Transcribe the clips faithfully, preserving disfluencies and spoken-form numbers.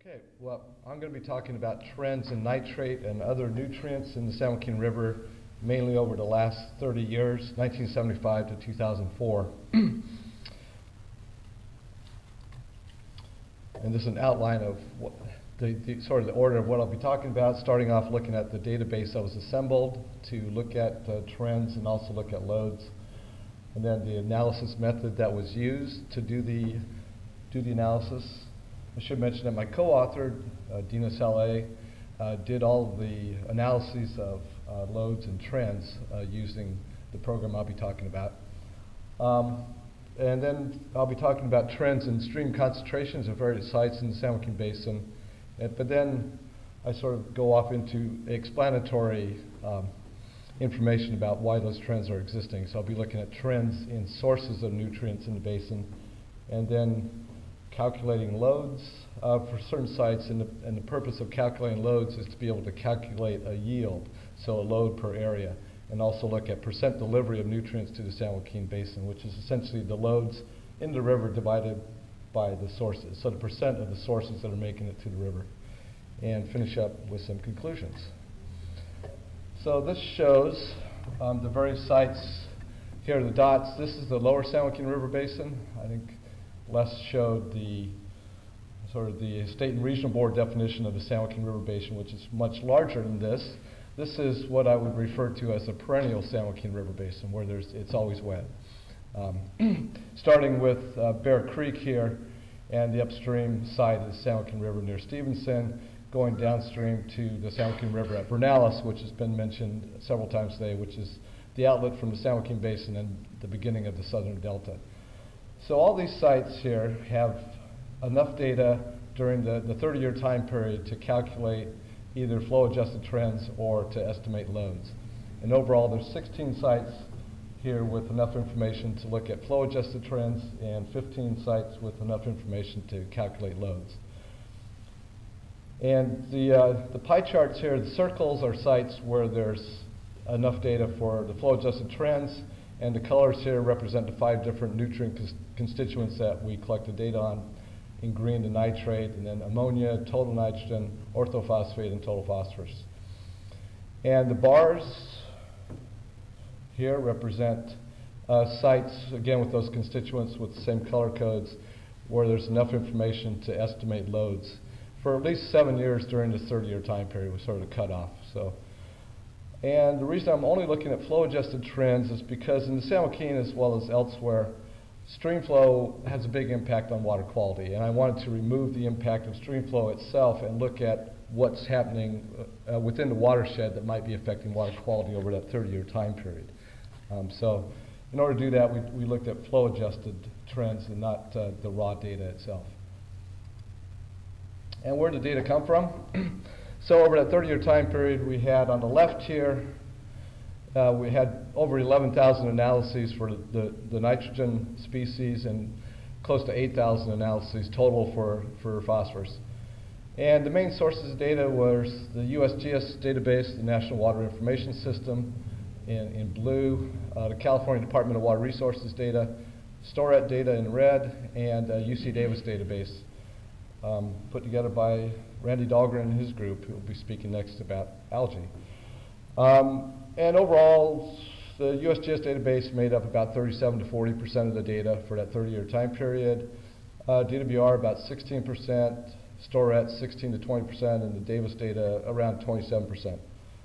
Okay, well, I'm going to be talking about trends in nitrate and other nutrients in the San Joaquin River, mainly over the last thirty years, nineteen seventy-five to two thousand four. And this is an outline of what the, the sort of the order of what I'll be talking about, starting off looking at the database that was assembled to look at uh, trends and also look at loads, and then the analysis method that was used to do the do the analysis. I should mention that my co-author, uh, Dina Saleh, uh, did all of the analyses of uh, loads and trends uh, using the program I'll be talking about. Um, and then I'll be talking about trends in stream concentrations of various sites in the San Joaquin Basin. And, but then I sort of go off into explanatory um, information about why those trends are existing. So I'll be looking at trends in sources of nutrients in the basin, and then calculating loads uh, for certain sites, and the, and the purpose of calculating loads is to be able to calculate a yield, so a load per area, and also look at percent delivery of nutrients to the San Joaquin Basin, which is essentially the loads in the river divided by the sources, so the percent of the sources that are making it to the river, and finish up with some conclusions. So this shows um, the various sites. Here are the dots. This is the lower San Joaquin River Basin. I think Les showed the sort of the state and regional board definition of the San Joaquin River Basin, which is much larger than this. This is what I would refer to as a perennial San Joaquin River Basin, where there's it's always wet. Um, starting with uh, Bear Creek here, and the upstream side of the San Joaquin River near Stevenson, going downstream to the San Joaquin River at Vernalis, which has been mentioned several times today, which is the outlet from the San Joaquin Basin and the beginning of the southern delta. So all these sites here have enough data during the, the thirty-year time period to calculate either flow-adjusted trends or to estimate loads. And overall, there's sixteen sites here with enough information to look at flow-adjusted trends and fifteen sites with enough information to calculate loads. And the, uh, the pie charts here, the circles are sites where there's enough data for the flow-adjusted trends, and the colors here represent the five different nutrient cons constituents that we collected data on. In green, the nitrate, and then ammonia, total nitrogen, orthophosphate, and total phosphorus. And the bars here represent uh, sites, again with those constituents with the same color codes, where there's enough information to estimate loads. For at least seven years during this thirty-year time period was sort of the cutoff. So. And the reason I'm only looking at flow-adjusted trends is because in the San Joaquin as well as elsewhere, stream flow has a big impact on water quality. And I wanted to remove the impact of stream flow itself and look at what's happening uh, within the watershed that might be affecting water quality over that thirty-year time period. Um, so in order to do that, we, we looked at flow-adjusted trends and not uh, the raw data itself. And where did the data come from? So over that thirty-year time period, we had on the left here, uh, we had over eleven thousand analyses for the, the nitrogen species and close to eight thousand analyses total for, for phosphorus. And the main sources of data was the U S G S database, the National Water Information System in, in blue, uh, the California Department of Water Resources data, STORAT data in red, and uh, U C Davis database. Um, put together by Randy Dahlgren and his group, who will be speaking next about algae. Um, and overall, the U S G S database made up about thirty-seven to forty percent of the data for that thirty-year time period. Uh, D W R about sixteen percent, STORAT sixteen to twenty percent, and the Davis data around twenty-seven percent.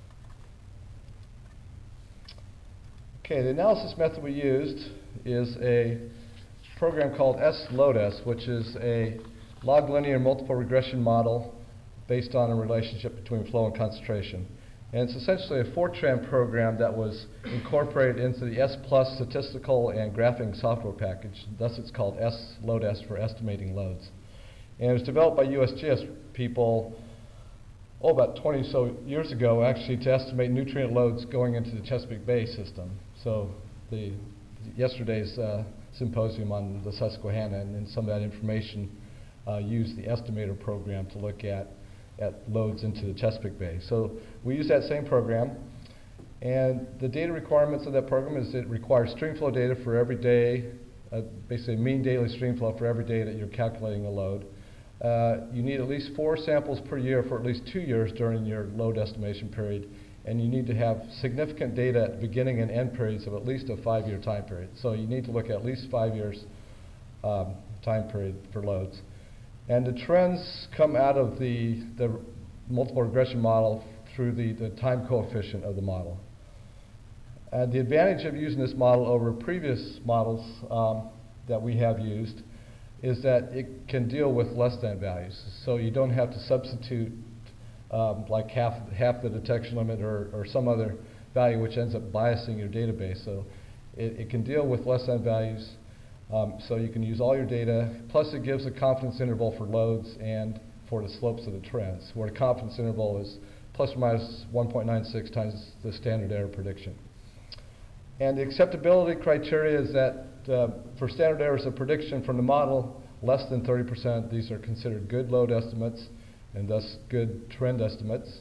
Okay, the analysis method we used is a program called S LODES, which is a log linear multiple regression model based on a relationship between flow and concentration. And it's essentially a Fortran program that was incorporated into the S Plus statistical and graphing software package. Thus it's called S LODES for estimating loads. And it was developed by U S G S people oh, about twenty so years ago, actually, to estimate nutrient loads going into the Chesapeake Bay system. So the yesterday's uh, symposium on the Susquehanna and, and some of that information Uh, use the estimator program to look at, at loads into the Chesapeake Bay. So we use that same program, and the data requirements of that program is it requires stream flow data for every day, uh, basically mean daily stream flow for every day that you're calculating a load. Uh, you need at least four samples per year for at least two years during your load estimation period, and you need to have significant data at beginning and end periods of at least a five-year time period. So you need to look at least five years um, time period for loads. And the trends come out of the, the multiple regression model through the, the time coefficient of the model. And the advantage of using this model over previous models um, that we have used is that it can deal with less than values. So you don't have to substitute um, like half, half the detection limit or, or some other value which ends up biasing your database. So it, it can deal with less than values. Um, so you can use all your data, plus it gives a confidence interval for loads and for the slopes of the trends, where the confidence interval is plus or minus one point nine six times the standard error prediction. And the acceptability criteria is that uh, for standard errors of prediction from the model, less than thirty percent, these are considered good load estimates and thus good trend estimates.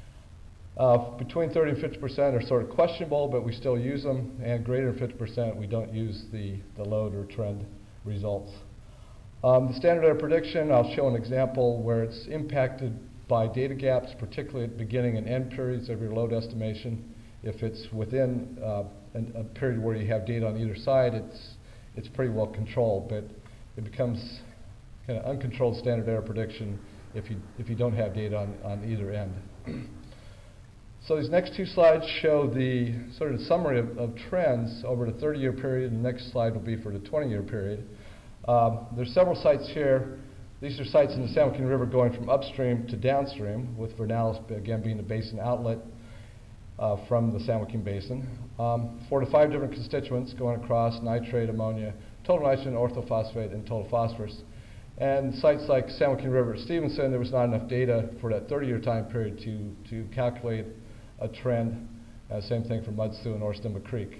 Uh, between thirty and fifty percent are sort of questionable, but we still use them, and greater than fifty percent, we don't use the, the load or trend results. Um, the standard error prediction, I'll show an example where it's impacted by data gaps, particularly at beginning and end periods of your load estimation. If it's within uh, an, a period where you have data on either side, it's, it's pretty well controlled, but it becomes kind of uncontrolled standard error prediction if you, if you don't have data on, on either end. So these next two slides show the sort of summary of, of trends over the thirty-year period, and the next slide will be for the twenty-year period. Um, there's several sites here. These are sites in the San Joaquin River going from upstream to downstream, with Vernalis again being the basin outlet uh, from the San Joaquin Basin. Um, four to five different constituents going across: nitrate, ammonia, total nitrogen, orthophosphate, and total phosphorus. And sites like San Joaquin River at Stevenson, there was not enough data for that thirty-year time period to, to calculate a trend. Uh, same thing for Mud Slough and Orstema Creek.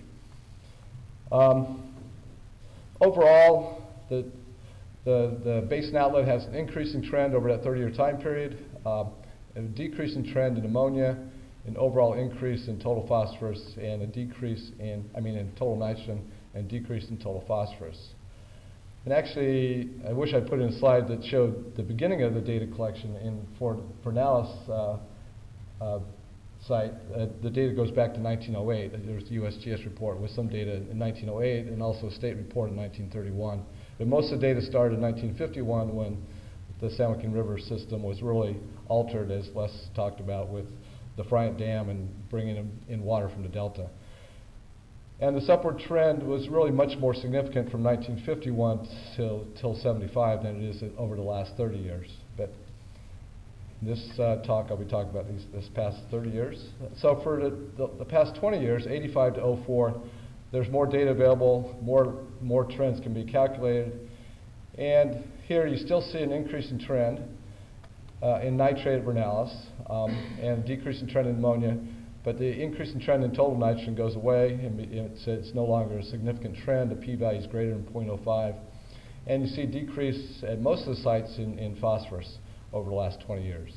Um, overall, the, the, the basin outlet has an increasing trend over that thirty-year time period, uh, a decreasing trend in ammonia, an overall increase in total phosphorus, and a decrease in, I mean, in total nitrogen, and decrease in total phosphorus. And actually, I wish I'd put in a slide that showed the beginning of the data collection in Fort Vernalis uh, uh, site. Uh, the data goes back to nineteen oh eight. There's the U S G S report with some data in nineteen oh eight and also a state report in nineteen thirty-one. But most of the data started in nineteen fifty-one when the San Joaquin River system was really altered, as Les talked about, with the Friant Dam and bringing in, in water from the delta. And this upward trend was really much more significant from nineteen fifty-one till, till seventy-five than it is over the last thirty years. But in this uh, talk, I'll be talking about these this past thirty years. So for the, the, the past twenty years, eighty-five to oh four, there's more data available, more, more trends can be calculated. And here you still see an increasing trend uh, in nitrate at Vernalis um, and a decreasing trend in ammonia. But the increasing trend in total nitrogen goes away, and it's, it's no longer a significant trend. The p-value is greater than zero point zero five. And you see a decrease at most of the sites in, in phosphorus over the last twenty years.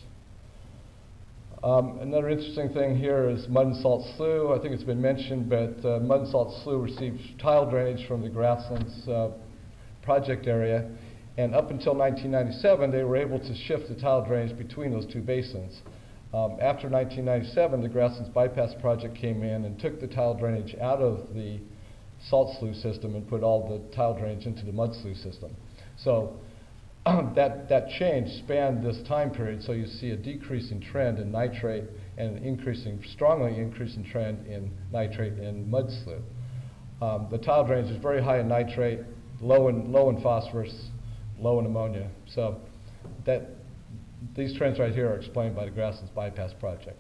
Um, another interesting thing here is Mud and Salt Slough. I think it's been mentioned, but uh, Mud and Salt Slough received tile drainage from the Grasslands uh, project area. And up until nineteen ninety-seven, they were able to shift the tile drainage between those two basins. Um, after nineteen ninety-seven, the Grasslands Bypass Project came in and took the tile drainage out of the salt slough system and put all the tile drainage into the mud slough system. So that, that change spanned this time period, so you see a decreasing trend in nitrate and an increasing, strongly increasing trend in nitrate and mud slough. Um, the tile drainage is very high in nitrate, low in, low in phosphorus, low in ammonia. So that these trends right here are explained by the Grasslands Bypass Project.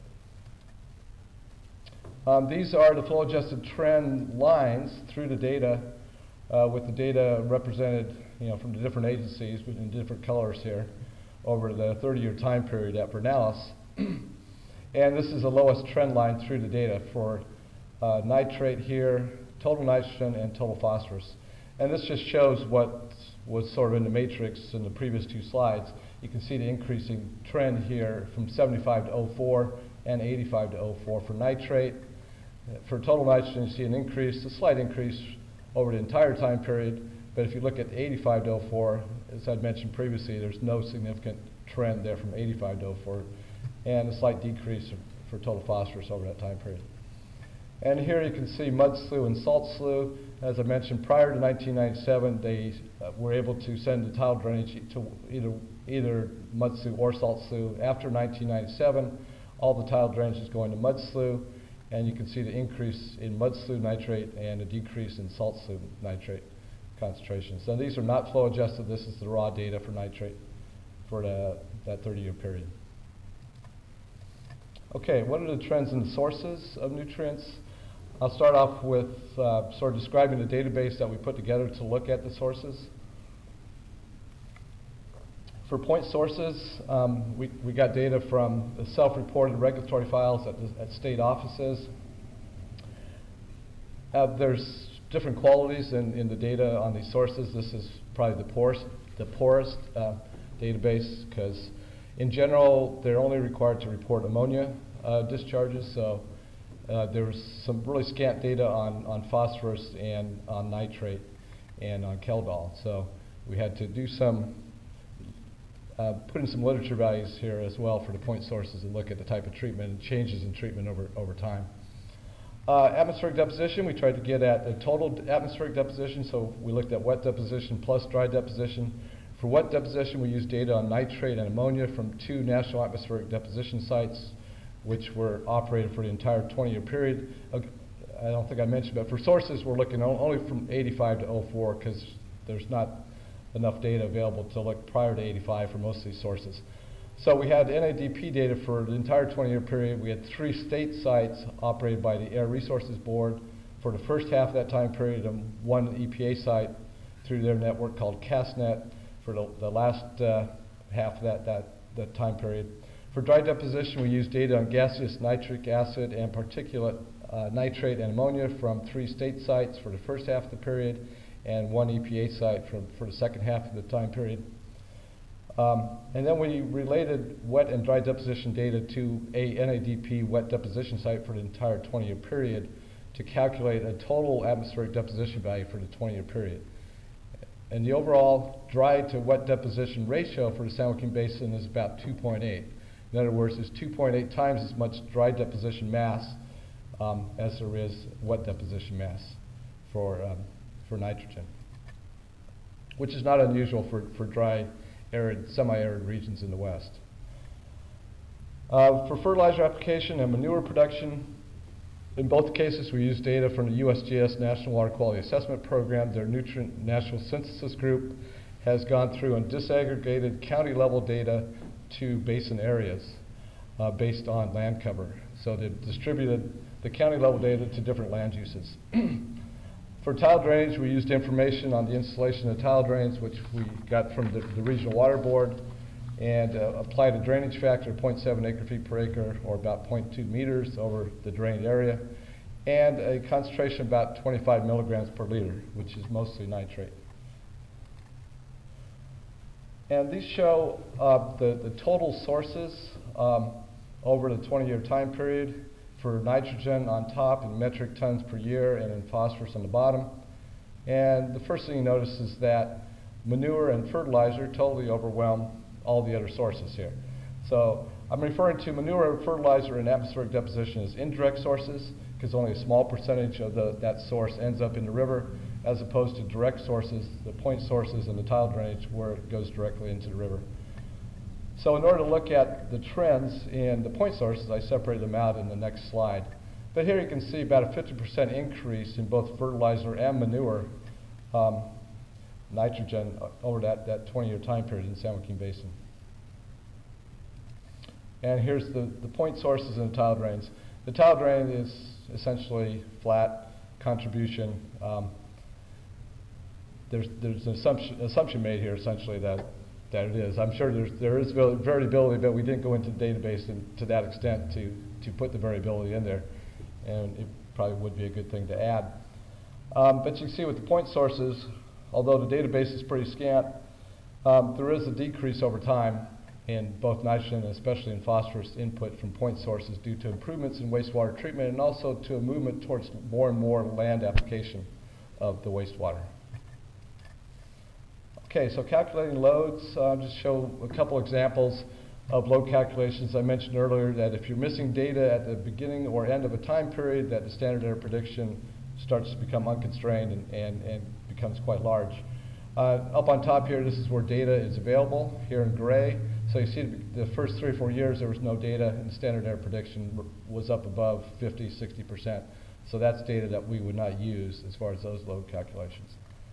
Um, these are the flow-adjusted trend lines through the data, uh, with the data represented, you know, from the different agencies in different colors here over the thirty-year time period at Vernalis. And this is the lowest trend line through the data for uh, nitrate here, total nitrogen, and total phosphorus. And this just shows what was sort of in the matrix in the previous two slides. You can see the increasing trend here from seventy-five to oh four and eighty-five to oh four for nitrate. For total nitrogen, you see an increase, a slight increase over the entire time period, But if you look at eighty-five to oh four, as I'd mentioned previously, there's no significant trend there from eighty-five to oh four, and a slight decrease for total phosphorus over that time period. And here you can see mud slough and salt slough. As I mentioned, prior to nineteen ninety-seven, they uh, were able to send the tile drainage to either, either mud slough or salt slough. After nineteen ninety-seven, all the tile drainage is going to mud slough, and you can see the increase in mud slough nitrate and a decrease in salt slough nitrate concentrations. So these are not flow adjusted. This is the raw data for nitrate for the, that thirty-year period. Okay, what are the trends in the sources of nutrients? I'll start off with uh, sort of describing the database that we put together to look at the sources. For point sources, um, we, we got data from the self-reported regulatory files at, the, at state offices. Uh, there's different qualities in, in the data on these sources. This is probably the poorest, the poorest uh, database, because in general, they're only required to report ammonia uh, discharges. So uh, there was some really scant data on, on phosphorus and on nitrate and on Keldol. So we had to do some, uh, put in some literature values here as well for the point sources and look at the type of treatment and changes in treatment over, over time. Uh, atmospheric deposition, we tried to get at the total atmospheric deposition. So we looked at wet deposition plus dry deposition. For wet deposition, we used data on nitrate and ammonia from two national atmospheric deposition sites, which were operated for the entire twenty-year period. Uh, I don't think I mentioned, but for sources, we're looking only from eighty-five to oh four, because there's not enough data available to look prior to eighty-five for most of these sources. So we had N A D P data for the entire twenty-year period. We had three state sites operated by the Air Resources Board for the first half of that time period, and one E P A site through their network called CASNet for the, the last uh, half of that, that, that time period. For dry deposition, we used data on gaseous nitric acid and particulate uh, nitrate and ammonia from three state sites for the first half of the period, and one E P A site for, for the second half of the time period. Um, and then we related wet and dry deposition data to a N A D P wet deposition site for the entire twenty-year period to calculate a total atmospheric deposition value for the twenty-year period. And the overall dry to wet deposition ratio for the San Joaquin Basin is about two point eight. In other words, it's two point eight times as much dry deposition mass um, as there is wet deposition mass for, um, for nitrogen, which is not unusual for, for dry, arid, semi-arid regions in the West. Uh, for fertilizer application and manure production, in both cases we use data from the U S G S National Water Quality Assessment Program. Their Nutrient National Synthesis Group has gone through and disaggregated county level data to basin areas uh, based on land cover. So they've distributed the county level data to different land uses. For tile drainage, we used information on the installation of tile drains, which we got from the, the Regional Water Board, and uh, applied a drainage factor of zero point seven acre feet per acre, or about zero point two meters over the drained area, and a concentration of about twenty-five milligrams per liter, which is mostly nitrate. And these show uh, the, the total sources um, over the twenty-year time period for nitrogen on top in metric tons per year and in phosphorus on the bottom. And the first thing you notice is that manure and fertilizer totally overwhelm all the other sources here. So I'm referring to manure, fertilizer, and atmospheric deposition as indirect sources, because only a small percentage of the, that source ends up in the river, as opposed to direct sources, the point sources and the tile drainage, where it goes directly into the river. So in order to look at the trends in the point sources, I separated them out in the next slide. But here you can see about a fifty percent increase in both fertilizer and manure um, nitrogen over that, that twenty-year time period in the San Joaquin Basin. And here's the, the point sources and the tile drains. The tile drain is essentially flat contribution. Um, there's, there's an assumption, assumption made here essentially that that it is. I'm sure there's, there is variability, but we didn't go into the database in, to that extent to, to put the variability in there, and it probably would be a good thing to add. Um, but you can see with the point sources, although the database is pretty scant, um, there is a decrease over time in both nitrogen and especially in phosphorus input from point sources due to improvements in wastewater treatment and also to a movement towards more and more land application of the wastewater. Okay, so calculating loads, uh, just show a couple examples of load calculations. I mentioned earlier that if you're missing data at the beginning or end of a time period, that the standard error prediction starts to become unconstrained and, and, and becomes quite large. Uh, up on top here, this is where data is available, here in gray. So you see the first three or four years there was no data, and the standard error prediction was up above fifty, sixty percent. So that's data that we would not use as far as those load calculations.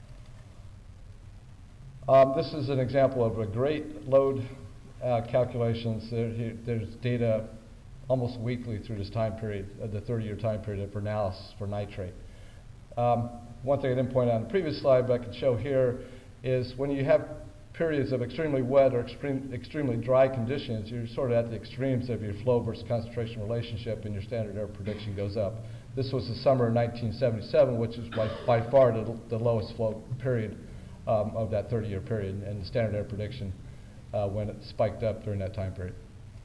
Um, this is an example of a great load uh, calculations. There, here, there's data almost weekly through this time period, uh, the thirty-year time period of Vernalis for nitrate. Um, one thing I didn't point out on the previous slide, but I can show here, is when you have periods of extremely wet or extreme, extremely dry conditions, you're sort of at the extremes of your flow versus concentration relationship, and your standard error prediction goes up. This was the summer of nineteen seventy-seven, which is by, by far the, the lowest flow period um, of that thirty-year period, and the standard error prediction uh, when it spiked up during that time period.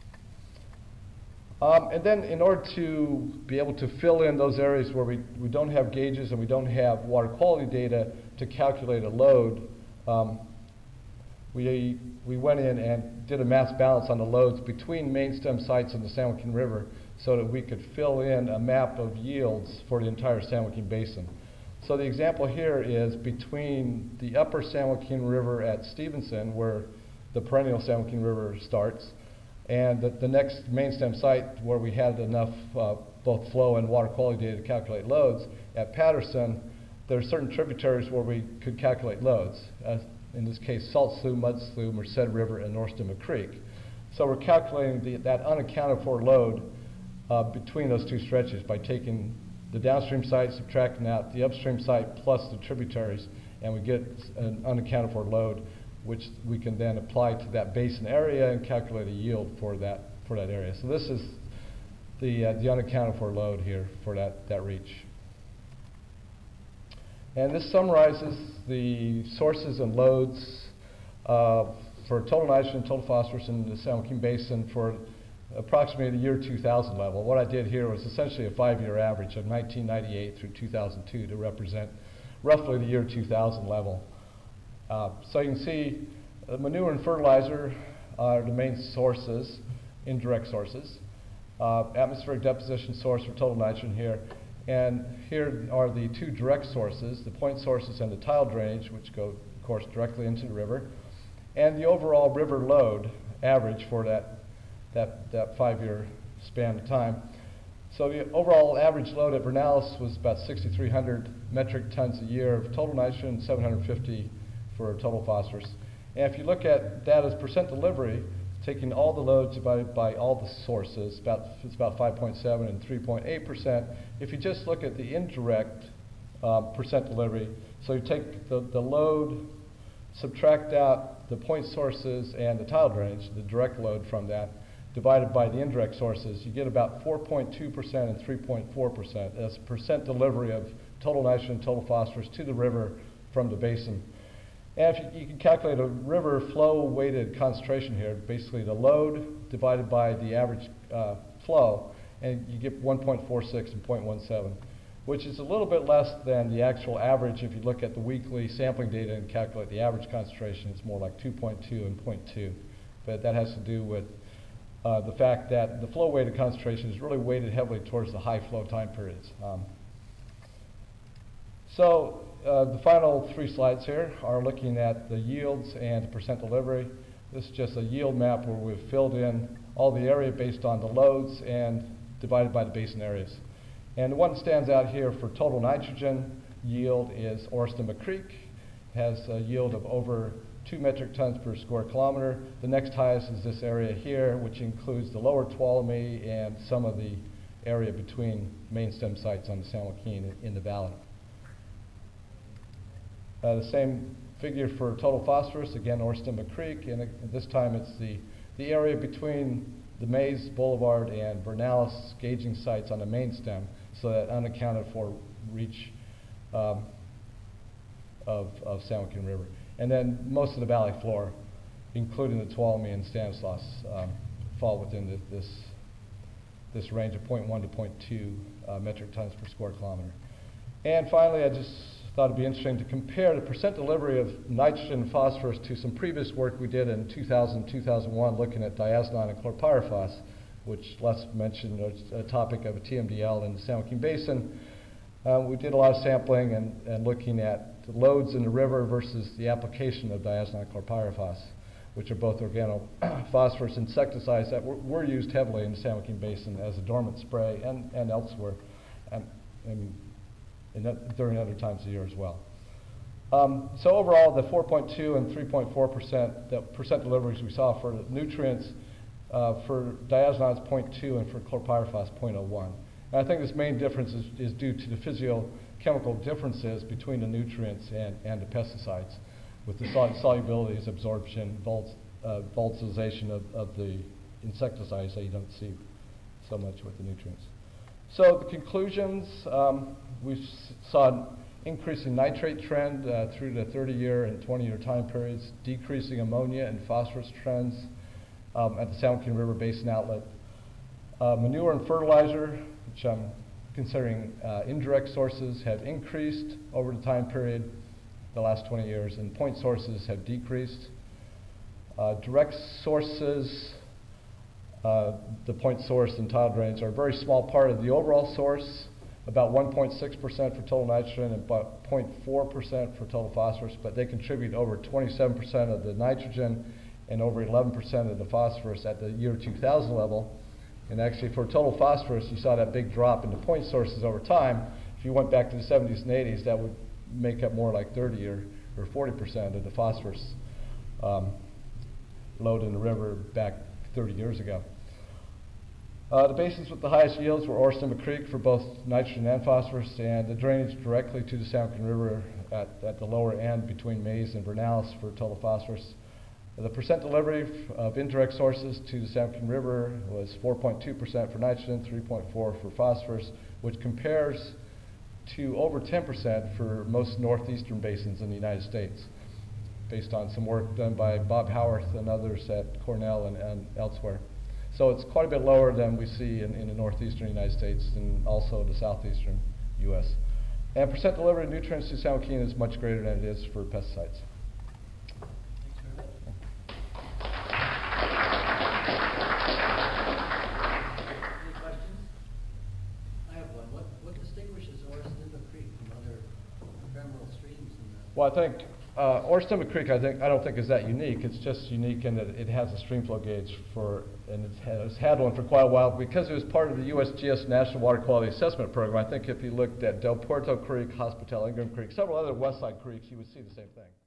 Um, and then in order to be able to fill in those areas where we, we don't have gauges and we don't have water quality data to calculate a load, um, we, we went in and did a mass balance on the loads between main stem sites in the San Joaquin River so that we could fill in a map of yields for the entire San Joaquin Basin. So the example here is between the upper San Joaquin River at Stevenson, where the perennial San Joaquin River starts, and the, the next main stem site where we had enough uh, both flow and water quality data to calculate loads, at Patterson, there are certain tributaries where we could calculate loads. Uh, in this case, Salt Slough, Mud Slough, Merced River, and North Stemma Creek. So we're calculating the, that unaccounted for load uh, between those two stretches by taking the downstream site, subtracting out the upstream site plus the tributaries, and we get an unaccounted for load, which we can then apply to that basin area and calculate a yield for that for that area. So this is the uh, the unaccounted for load here for that that reach. And this summarizes the sources and loads uh, for total nitrogen, total phosphorus in the San Joaquin Basin for approximately the year two thousand level. What I did here was essentially a five-year average of nineteen ninety-eight through two thousand two to represent roughly the year two thousand level. Uh, so you can see uh, manure and fertilizer are the main sources, indirect sources. Uh, atmospheric deposition source for total nitrogen here. And here are the two direct sources, the point sources and the tile drainage, which go, of course, directly into the river. And the overall river load average for that, that, that five-year span of time. So the overall average load at Vernalis was about sixty-three hundred metric tons a year of total nitrogen, seven hundred fifty for total phosphorus. And if you look at that as percent delivery, taking all the loads divided by all the sources, about, it's about five point seven and three point eight percent. If you just look at the indirect uh, percent delivery, so you take the, the load, subtract out the point sources and the tile drainage, the direct load from that, divided by the indirect sources, you get about four point two percent and three point four percent as percent delivery of total nitrogen, total phosphorus to the river from the basin. And if you, you can calculate a river flow weighted concentration here, basically the load divided by the average uh, flow, and you get one point four six and zero point one seven, which is a little bit less than the actual average. If you look at the weekly sampling data and calculate the average concentration, it's more like two point two and zero point two. But that has to do with uh, the fact that the flow weighted concentration is really weighted heavily towards the high flow time periods. Um, so uh, the final three slides here are looking at the yields and percent delivery. This is just a yield map where we've filled in all the area based on the loads and divided by the basin areas. And the one that stands out here for total nitrogen yield is Orstema Creek. It has a yield of over two metric tons per square kilometer. The next highest is this area here, which includes the lower Tuolumne and some of the area between main stem sites on the San Joaquin in the valley. Uh, the same figure for total phosphorus, again, Orstema Creek, and uh, this time it's the, the area between the Mays Boulevard and Vernalis gauging sites on the main stem, so that unaccounted for reach um, of, of San Joaquin River. And then most of the valley floor, including the Tuolumne and Stanislaus, um, fall within the, this, this range of zero point one to zero point two uh, metric tons per square kilometer. And finally, I just thought it'd be interesting to compare the percent delivery of nitrogen and phosphorus to some previous work we did in two thousand, two thousand one looking at diazinon and chlorpyrifos, which Les mentioned was a topic of a T M D L in the San Joaquin Basin. Uh, we did a lot of sampling and, and looking at the loads in the river versus the application of diazinon and chlorpyrifos, which are both organophosphorus insecticides that were, were used heavily in the San Joaquin Basin as a dormant spray and, and elsewhere, and, and, and that during other times of the year as well. Um, so overall, the four point two and three point four percent, the percent deliveries we saw for nutrients uh, for diazinon is zero point two and for chlorpyrifos zero point zero one. And I think this main difference is, is due to the physiochemical differences between the nutrients and, and the pesticides, with the sol solubilities, absorption, vol uh, volatilization of, of the insecticides that you don't see so much with the nutrients. So the conclusions, um, we saw an increasing nitrate trend uh, through the thirty year and twenty year time periods, decreasing ammonia and phosphorus trends um, at the San Joaquin River Basin outlet. Uh, manure and fertilizer, which I'm considering uh, indirect sources, have increased over the time period, the last twenty years, and point sources have decreased. Uh, direct sources, uh, the point source and tile drains, are a very small part of the overall source, about one point six percent for total nitrogen and about zero point four percent for total phosphorus, but they contribute over twenty-seven percent of the nitrogen and over eleven percent of the phosphorus at the year two thousand level. And actually for total phosphorus, you saw that big drop in the point sources over time. If you went back to the seventies and eighties, that would make up more like thirty or, or forty percent of the phosphorus um, load in the river back thirty years ago. Uh, the basins with the highest yields were Orstema Creek for both nitrogen and phosphorus, and the drainage directly to the San Joaquin River at, at the lower end between Mays and Vernalis for total phosphorus. The percent delivery of indirect sources to the San Joaquin River was four point two percent for nitrogen, three point four percent for phosphorus, which compares to over ten percent for most northeastern basins in the United States, based on some work done by Bob Howarth and others at Cornell and, and elsewhere. So it's quite a bit lower than we see in, in the northeastern United States and also the southeastern U S. And percent delivery of nutrients to San Joaquin is much greater than it is for pesticides. Well, I think uh, Orstema Creek, I think I don't think is that unique. It's just unique in that it has a stream flow gauge for, and it has had one for quite a while because it was part of the U S G S National Water Quality Assessment Program. I think if you looked at Del Puerto Creek, Hospital Ingram Creek, several other Westside creeks, you would see the same thing.